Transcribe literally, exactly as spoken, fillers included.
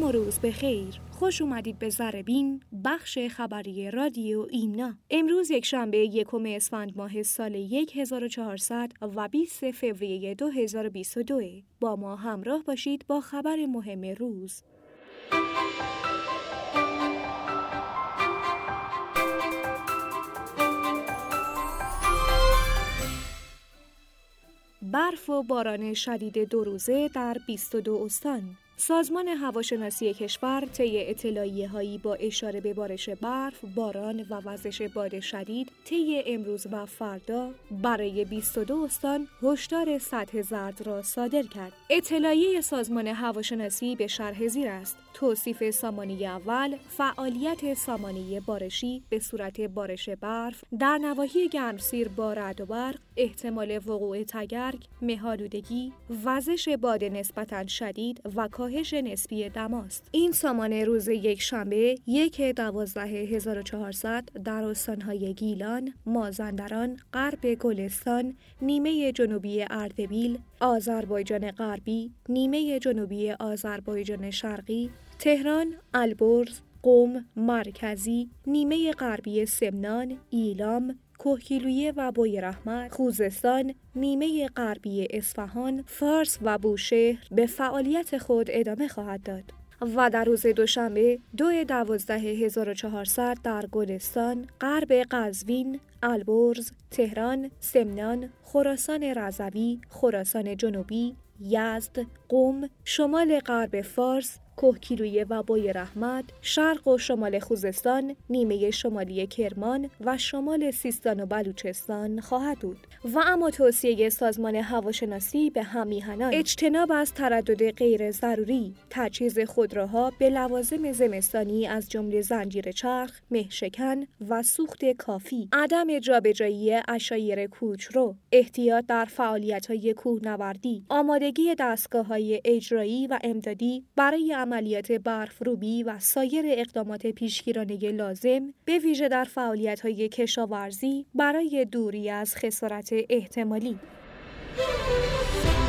شب و روز بخیر. خوش اومدید به ذره‌بین، بخش خبری رادیو ایمنا. امروز یک شنبه یکم اسفند ماه سال هزار و چهارصد و بیست فوریه دو هزار و بیست و دو. با ما همراه باشید با خبر مهم روز. برف و باران شدید دو روزه در بیست و دو استان. سازمان هواشناسی کشور طی اطلاعیه‌هایی با اشاره به بارش برف، باران و وزش باد شدید طی امروز و فردا برای بیست و دو استان هشدار سطح زرد را صادر کرد. اطلاعیه سازمان هواشناسی به شرح زیر است: توصیف سامانه اول، فعالیت سامانه بارشی به صورت بارش برف در نواحی گرمسیر با رعد و برق، احتمال وقوع تگرگ، مه‌آلودگی، وزش باد نسبتاً شدید و کاهش نسبی دماست. این سامانه روز یک شنبه یک دوازده هزار و چهارصد در استان‌های گیلان، مازندران، غرب گلستان، نیمه جنوبی اردبیل، آذربایجان غربی، نیمه جنوبی آذربایجان شرقی، تهران، البرز، قم، مرکزی، نیمه غربی سمنان، ایلام، کوهگیلویه و بویراحمد، خوزستان، نیمه غربی اصفهان، فارس و بوشهر به فعالیت خود ادامه خواهد داد. و در روز دوشنبه دو دوازده هزار و چهارصد در گلستان، غرب قزوین، البرز، تهران، سمنان، خراسان رضوی، خراسان جنوبی، یزد، قم، شمال غرب فارس، کوهگیلویه و بویراحمد، شرق و شمال خوزستان، نیمه شمالی کرمان و شمال سیستان و بلوچستان خواهد بود. و اما توصیه سازمان هواشناسی به هم‌میهنان: اجتناب از تردد غیر ضروری، تجهیز خودروها به لوازم زمستانی از جمله زنجیر چرخ، مه‌شکن و سوخت کافی، عدم جابجایی عشایر کوچرو، احتیاط در فعالیت‌های کوهنوردی، آمادگی دستگاه‌های اجرایی و امدادی برای عملیات برف‌روبی و سایر اقدامات پیشگیرانه لازم، به ویژه در فعالیت‌های کشاورزی برای دوری از خسارت احتمالی.